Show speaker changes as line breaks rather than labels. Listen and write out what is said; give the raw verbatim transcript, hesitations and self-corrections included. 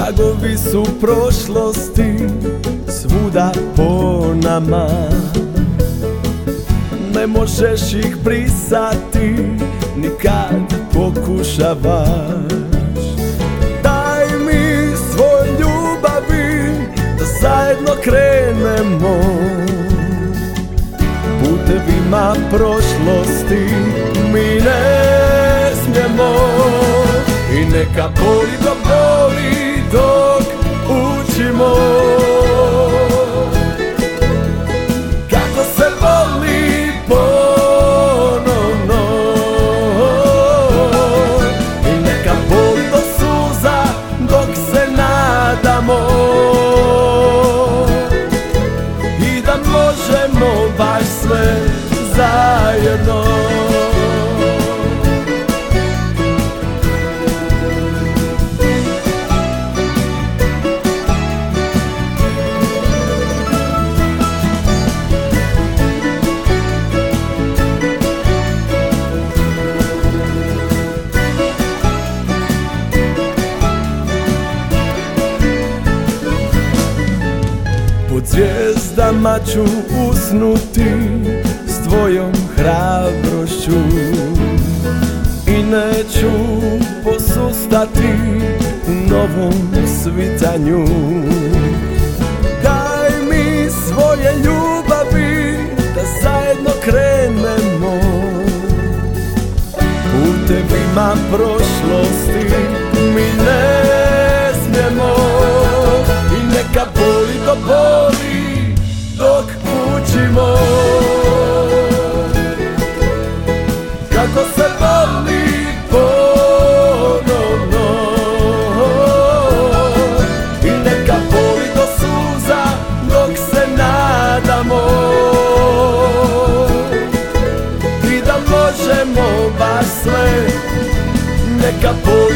Tragovi su prošlosti svuda po nama, ne možeš ih brisati ni kad pokušavaš. Daj mi svoj ljubavi da zajedno krenemo putevima prošlosti, mi ne smijemo. I neka boli dok boli dok učimo kako se voli ponovno. I neka boli do suza dok se nadamo i da možemo baš sve zajedno. Pod zvijezdama ću usnuti s tvojom hrabrošću i neću posustati u novom svitanju. Daj mi svoje ljubavi da zajedno krenemo putevima prošlosti, mi ne smijemo. I neka boli do boli dok učimo kako se voli ponovno. I neka boli do suza dok se nadamo i da možemo baš sve. Neka boli